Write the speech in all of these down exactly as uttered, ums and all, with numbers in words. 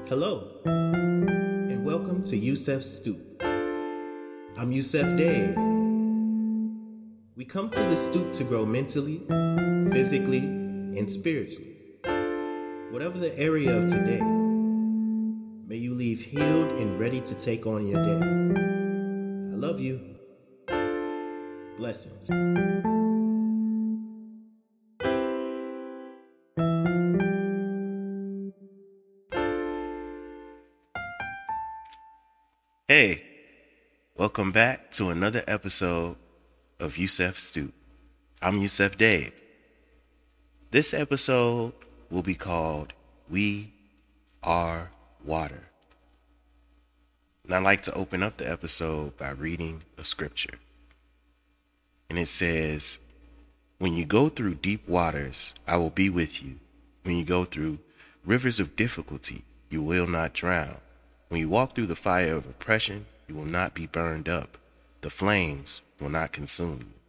Hello, and welcome to Yusef Stoop. I'm Yusef Dave. We come to the stoop to grow mentally, physically, and spiritually. Whatever the area of today, may you leave healed and ready to take on your day. I love you. Blessings. Hey, welcome back to another episode of Yusef Stoop. I'm Yusef Dave. This episode will be called We Are Water. And I'd like to open up the episode by reading a scripture. And it says, when you go through deep waters, I will be with you. When you go through rivers of difficulty, you will not drown. When you walk through the fire of oppression, you will not be burned up. The flames will not consume you.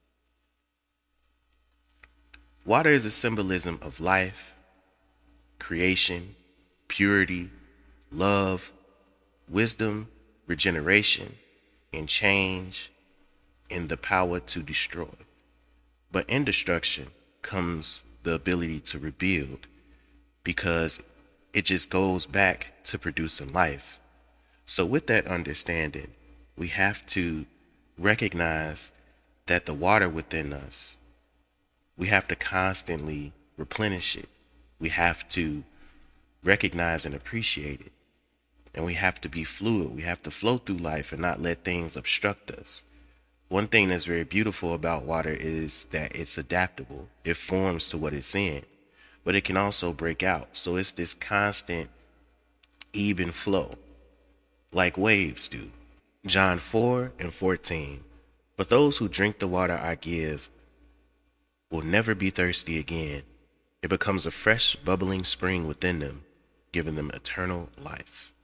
Water is a symbolism of life, creation, purity, love, wisdom, regeneration, and change, and the power to destroy. But in destruction comes the ability to rebuild, because it just goes back to producing life. So with that understanding, we have to recognize that the water within us, we have to constantly replenish it. We have to recognize and appreciate it. And we have to be fluid. We have to flow through life and not let things obstruct us. One thing that's very beautiful about water is that it's adaptable. It forms to what it's in, but it can also break out. So it's this constant even flow, like waves do. John four and fourteen. But those who drink the water I give will never be thirsty again. It becomes a fresh, bubbling spring within them, giving them eternal life.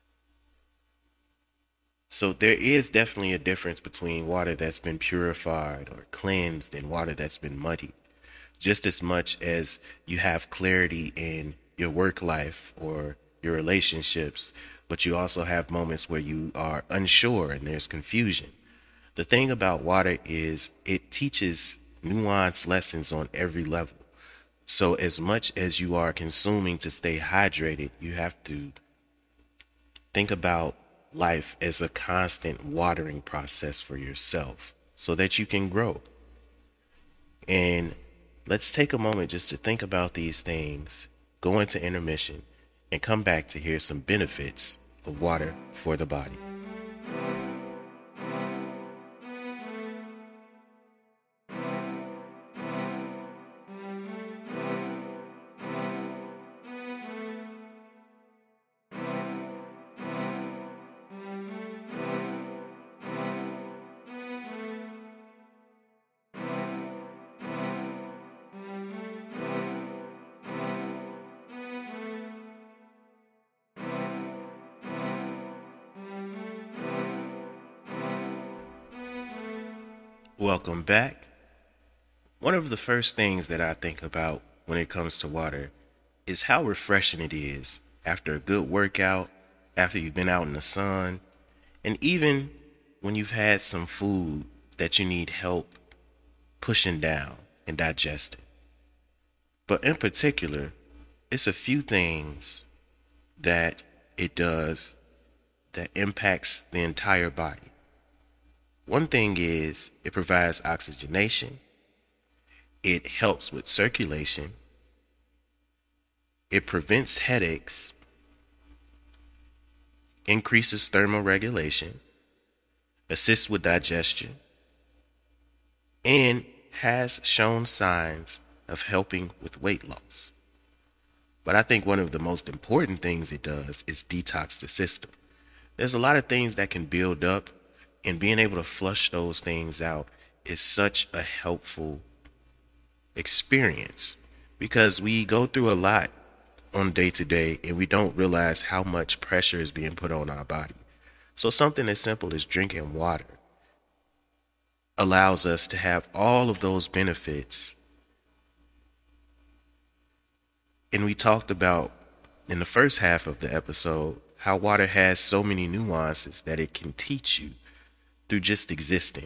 So there is definitely a difference between water that's been purified or cleansed and water that's been muddied. Just as much as you have clarity in your work life or your relationships, but you also have moments where you are unsure and there's confusion. The thing about water is it teaches nuanced lessons on every level. So as much as you are consuming to stay hydrated, you have to think about life as a constant watering process for yourself so that you can grow. And let's take a moment just to think about these things, go into intermission, and come back to hear some benefits of water for the body. Welcome back. One of the first things that I think about when it comes to water is how refreshing it is after a good workout, after you've been out in the sun, and even when you've had some food that you need help pushing down and digesting. But in particular, it's a few things that it does that impacts the entire body. One thing is it provides oxygenation, it helps with circulation, it prevents headaches, increases thermoregulation, assists with digestion, and has shown signs of helping with weight loss. But I think one of the most important things it does is detox the system. There's a lot of things that can build up, and being able to flush those things out is such a helpful experience, because we go through a lot on day to day and we don't realize how much pressure is being put on our body. So something as simple as drinking water allows us to have all of those benefits. And we talked about in the first half of the episode how water has so many nuances that it can teach you through just existing.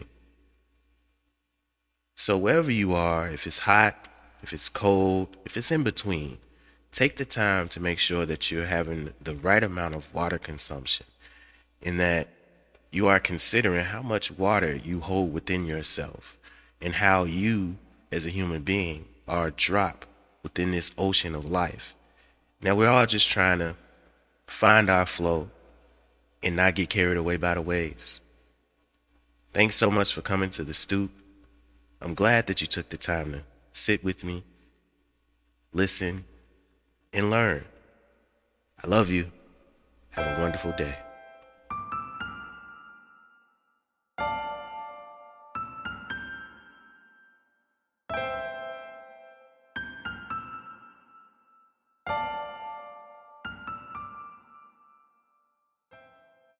So wherever you are, if it's hot, if it's cold, if it's in between, take the time to make sure that you're having the right amount of water consumption, in that you are considering how much water you hold within yourself and how you, as a human being, are a drop within this ocean of life. Now, we're all just trying to find our flow and not get carried away by the waves. Thanks so much for coming to the stoop. I'm glad that you took the time to sit with me, listen, and learn. I love you. Have a wonderful day.